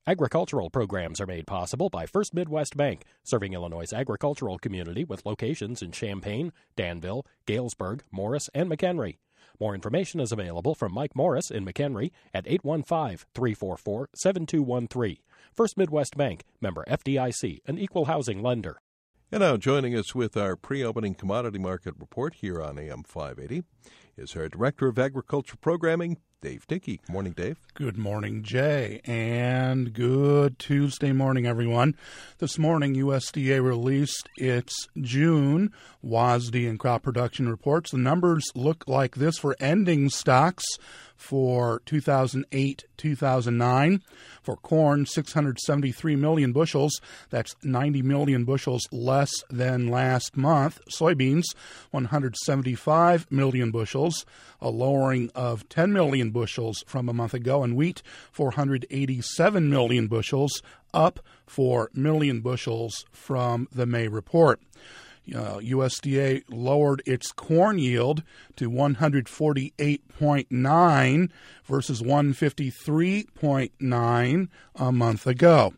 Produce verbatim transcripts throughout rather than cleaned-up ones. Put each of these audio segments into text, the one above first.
Agricultural programs are made possible by First Midwest Bank, serving Illinois' agricultural community with locations in Champaign, Danville, Galesburg, Morris, and McHenry. More information is available from Mike Morris in McHenry at eight one five, three four four, seven two one three. First Midwest Bank, member F D I C, an equal housing lender. And now joining us with our pre-opening commodity market report here on A M five eighty is our Director of Agriculture Programming, Dave Dickey. Good morning, Dave. Good morning, Jay, and good Tuesday morning, everyone. This morning, U S D A released its June W A S D and crop production reports. The numbers look like this for ending stocks for two thousand eight to two thousand nine. For corn, six hundred seventy-three million bushels. That's ninety million bushels less than last month. Soybeans, one hundred seventy-five million bushels, a lowering of ten million bushels from a month ago. And wheat, four hundred eighty-seven million bushels, up four million bushels from the May report. Uh, U S D A lowered its corn yield to one hundred forty-eight point nine versus one hundred fifty-three point nine a month ago.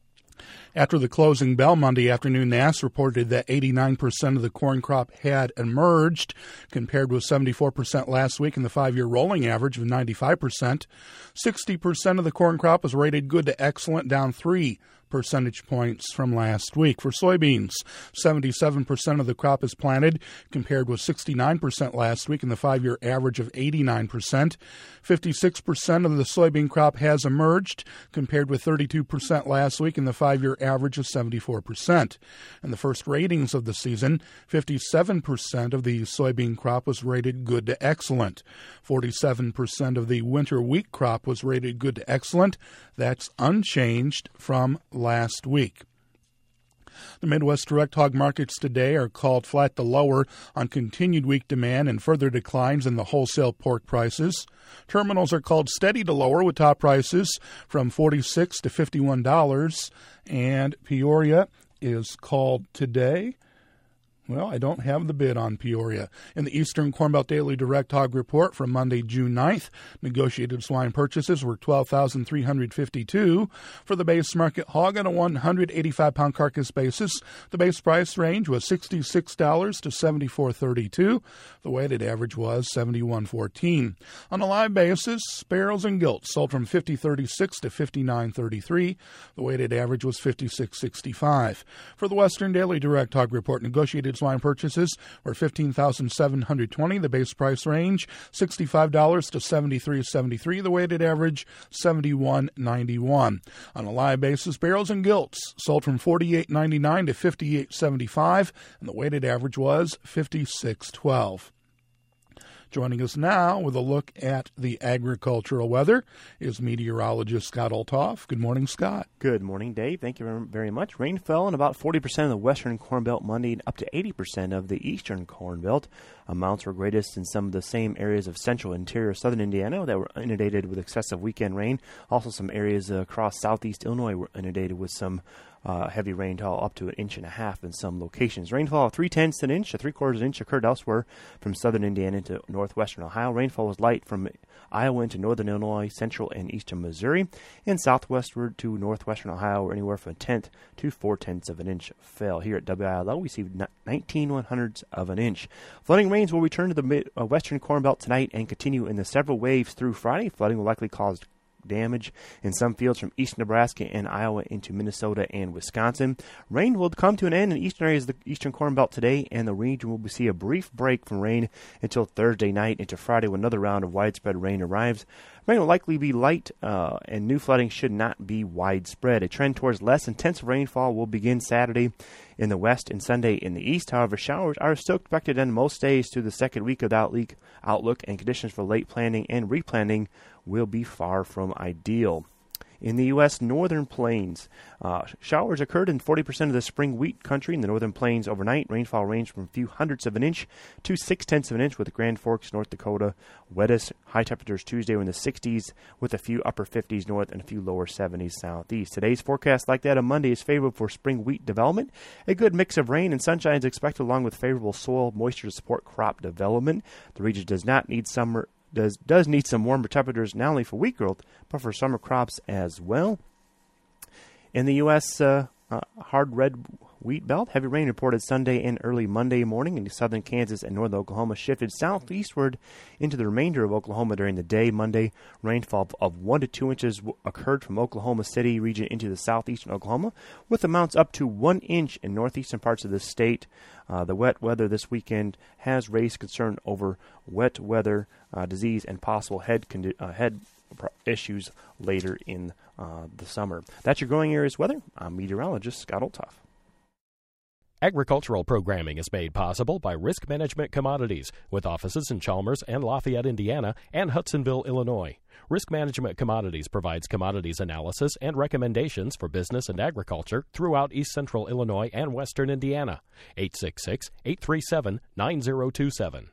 After the closing bell Monday afternoon, N A S reported that eighty-nine percent of the corn crop had emerged, compared with seventy-four percent last week and the five-year rolling average of ninety-five percent. sixty percent of the corn crop was rated good to excellent, down three percentage points from last week. For soybeans, seventy-seven percent of the crop is planted, compared with sixty-nine percent last week and the five-year average of eighty-nine percent. fifty-six percent of the soybean crop has emerged, compared with thirty-two percent last week and the five-year average of seventy-four percent. In the first ratings of the season, fifty-seven percent of the soybean crop was rated good to excellent. forty-seven percent of the winter wheat crop was rated good to excellent. That's unchanged from last week. The Midwest direct hog markets today are called flat to lower on continued weak demand and further declines in the wholesale pork prices. Terminals are called steady to lower with top prices from forty-six dollars to fifty-one dollars. And Peoria is called today. Well, I don't have the bid on Peoria. In the Eastern Corn Belt Daily Direct Hog Report from Monday, June ninth, negotiated swine purchases were twelve thousand three hundred fifty-two. For the base market hog on a one hundred eighty-five pound carcass basis, the base price range was sixty-six dollars to seventy-four dollars and thirty-two cents. The weighted average was seventy-one dollars and fourteen cents. On a live basis, barrels and gilts sold from fifty dollars and thirty-six cents to fifty-nine dollars and thirty-three cents. The weighted average was fifty-six dollars and sixty-five cents. For the Western Daily Direct Hog Report, negotiated swine purchases were fifteen thousand seven hundred twenty dollars. The base price range sixty-five dollars to seventy-three dollars and seventy-three cents. The weighted average seventy-one dollars and ninety-one cents. On a live basis, barrels and gilts sold from forty-eight dollars and ninety-nine cents to fifty-eight dollars and seventy-five cents, and the weighted average was fifty-six dollars and twelve cents. Joining us now with a look at the agricultural weather is meteorologist Scott Olthoff. Good morning, Scott. Good morning, Dave. Thank you very much. Rain fell in about forty percent of the western Corn Belt Monday and up to eighty percent of the eastern Corn Belt. Amounts were greatest in some of the same areas of central and interior southern Indiana that were inundated with excessive weekend rain. Also, some areas across southeast Illinois were inundated with some Uh, heavy rainfall up to an inch and a half in some locations. Rainfall of three-tenths an inch to three-quarters an inch occurred elsewhere from southern Indiana into northwestern Ohio. Rainfall was light from Iowa into northern Illinois, central and eastern Missouri, and southwestward to northwestern Ohio, where anywhere from a tenth to four-tenths of an inch fell. Here at W I L L, we see nineteen one-hundredths of an inch. Flooding rains will return to the mid, uh, western Corn Belt tonight and continue in the several waves through Friday. Flooding will likely cause damage in some fields from east Nebraska and Iowa into Minnesota and Wisconsin. Rain will come to an end in eastern areas of the eastern Corn Belt today, and the region will see a brief break from rain until Thursday night into Friday when another round of widespread rain arrives. Rain will likely be light, uh, and new flooding should not be widespread. A trend towards less intense rainfall will begin Saturday in the west and Sunday in the east. However, showers are still expected on most days through the second week of the outlook, and conditions for late planting and replanting will be far from ideal. In the U S northern plains, uh, showers occurred in forty percent of the spring wheat country in the northern plains overnight. Rainfall ranged from a few hundredths of an inch to six-tenths of an inch, with Grand Forks, North Dakota, wettest. High temperatures Tuesday were in the sixties, with a few upper fifties north and a few lower seventies southeast. Today's forecast, like that of Monday, is favorable for spring wheat development. A good mix of rain and sunshine is expected, along with favorable soil moisture to support crop development. The region does not need summer does does need some warmer temperatures, not only for wheat growth, but for summer crops as well. In the U S Uh, uh, hard red wheat belt, heavy rain reported Sunday and early Monday morning into southern Kansas and northern Oklahoma, shifted southeastward into the remainder of Oklahoma during the day. Monday, rainfall of one to two inches w- occurred from Oklahoma City region into the southeastern Oklahoma, with amounts up to one inch in northeastern parts of the state. Uh, the wet weather this weekend has raised concern over wet weather, uh, disease, and possible head condi- uh, head issues later in uh, the summer. That's your growing areas weather. I'm meteorologist Scott Olthoff. Agricultural programming is made possible by Risk Management Commodities, with offices in Chalmers and Lafayette, Indiana, and Hudsonville, Illinois. Risk Management Commodities provides commodities analysis and recommendations for business and agriculture throughout East Central Illinois and Western Indiana. eight six six, eight three seven, nine zero two seven.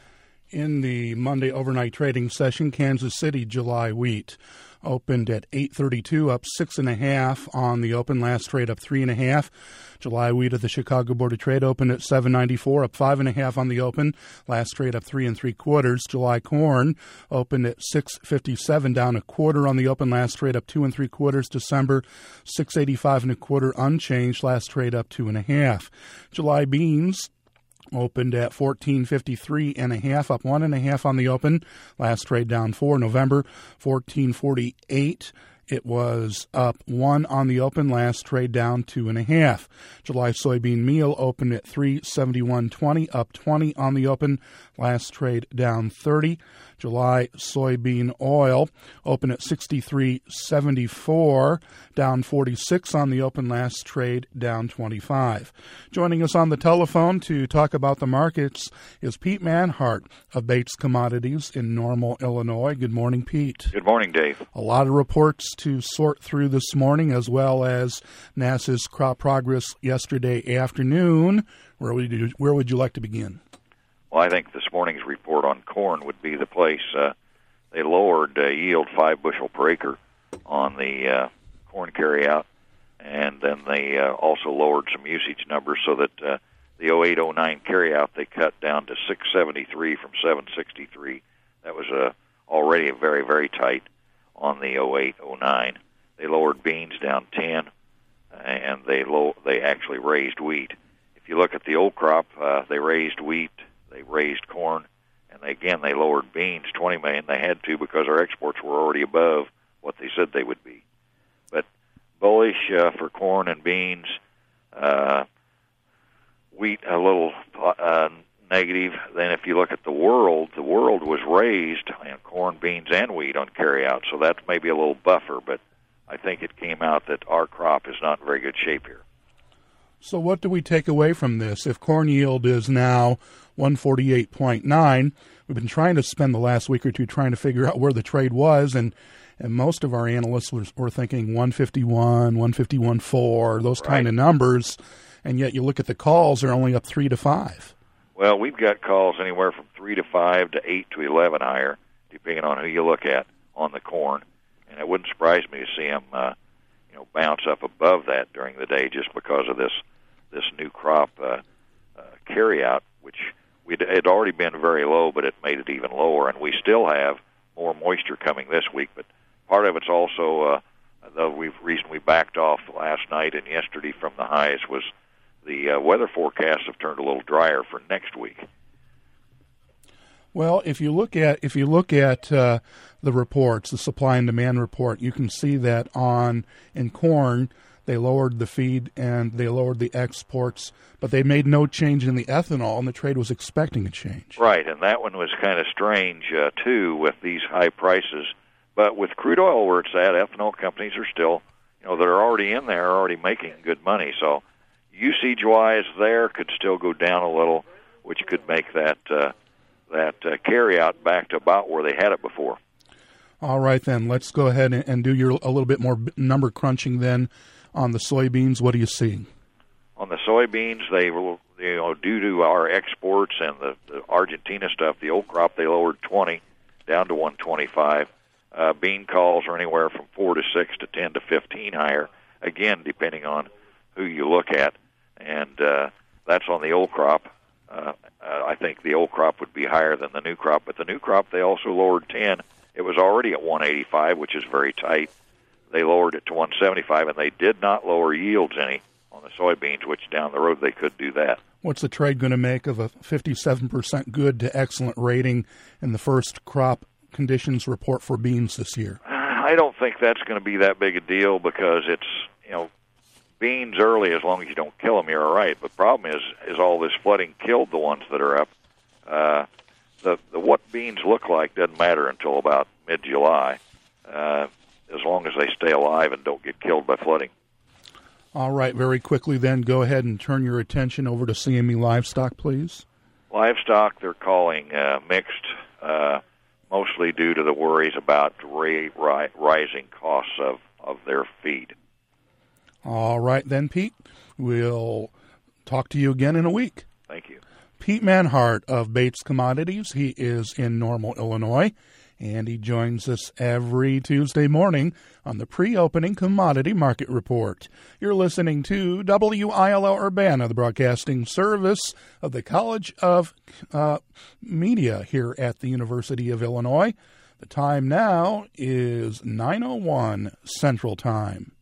In the Monday overnight trading session, Kansas City July wheat opened at eight thirty-two, up six and a half on the open. Last trade up three and a half. July wheat at the Chicago Board of Trade opened at seven ninety-four, up five and a half on the open. Last trade up three and three quarters. July corn opened at six fifty-seven, down a quarter on the open. Last trade up two and three quarters. December six eighty-five and a quarter, unchanged. Last trade up two and a half. July beans opened at fourteen fifty-three and a half, up one and a half on the open. Last trade down four. November fourteen forty-eight. It was up one on the open. Last trade down two and a half. July soybean meal opened at three seventy-one twenty, up twenty on the open. Last trade down thirty. July soybean oil opened at sixty-three seventy-four, down forty-six on the open. Last trade down twenty-five. Joining us on the telephone to talk about the markets is Pete Manhart of Bates Commodities in Normal, Illinois. Good morning, Pete. Good morning, Dave. A lot of reports to sort through this morning, as well as NASS's crop progress yesterday afternoon. Where would you, where would you like to begin? Well, I think this morning's report on corn would be the place. Uh, they lowered uh, yield five bushel per acre on the uh, corn carryout, and then they uh, also lowered some usage numbers so that uh, the oh eight oh nine carryout they cut down to six seventy-three from seven sixty-three. That was uh, already very, very tight on the oh eight oh nine. They lowered beans down ten, and they low, they actually raised wheat. If you look at the old crop, uh, they raised wheat, they raised corn, and they, again, they lowered beans twenty million. They had to because our exports were already above what they said they would be. But bullish uh, for corn and beans, uh, wheat a little uh, negative. Then if you look at the world, the world was raised in corn, beans, and wheat on carryout, so that's maybe a little buffer, but I think it came out that our crop is not in very good shape here. So what do we take away from this? If corn yield is now one forty-eight point nine, we've been trying to spend the last week or two trying to figure out where the trade was, and, and most of our analysts were, were thinking one fifty-one, one fifty-one point four, those Right. kind of numbers, and yet you look at the calls, they're only up three to five. Well, we've got calls anywhere from three to five to eight to eleven higher, depending on who you look at on the corn, and it wouldn't surprise me to see them uh, you know, bounce up above that during the day just because of this this new crop uh, uh, carryout, which we'd, it had already been very low, but it made it even lower, and we still have more moisture coming this week. But part of it's also, uh, the we've, reason we backed off last night and yesterday from the highs was the uh, weather forecasts have turned a little drier for next week. Well, if you look at if you look at uh, the reports, the supply and demand report, you can see that on in corn they lowered the feed and they lowered the exports, but they made no change in the ethanol, and the trade was expecting a change. Right, and that one was kind of strange uh, too with these high prices. But with crude oil where it's at, ethanol companies are still, you know, they're already in there, already making good money. So usage-wise, there could still go down a little, which could make that. Uh, that uh, carry-out back to about where they had it before. All right, then. Let's go ahead and, and do your a little bit more number crunching then on the soybeans. What are you seeing? On the soybeans, they will, you know, due to our exports and the, the Argentina stuff, the old crop, they lowered twenty down to one twenty-five. Uh, bean calls are anywhere from four to six to ten to fifteen higher, again, depending on who you look at. And uh, that's on the old crop. Uh, uh, I think the old crop would be higher than the new crop, but the new crop they also lowered ten. It was already at one eighty-five, which is very tight. they lowered it to one seventy-five, and they did not lower yields any on the soybeans, which down the road they could do that. What's the trade going to make of a fifty-seven percent good to excellent rating in the first crop conditions report for beans this year? I don't think that's going to be that big a deal because it's, you know, beans early, as long as you don't kill them, you're all right. But the problem is, is all this flooding killed the ones that are up. Uh, the, the what beans look like doesn't matter until about mid-July, uh, as long as they stay alive and don't get killed by flooding. All right, very quickly then, go ahead and turn your attention over to C M E Livestock, please. Livestock, they're calling uh, mixed, uh, mostly due to the worries about ra- ri- rising costs of, of their feed. All right then, Pete. We'll talk to you again in a week. Thank you. Pete Manhart of Bates Commodities. He is in Normal, Illinois, and he joins us every Tuesday morning on the pre-opening commodity market report. You're listening to W I L L Urbana, the broadcasting service of the College of uh, Media here at the University of Illinois. The time now is nine oh one Central Time.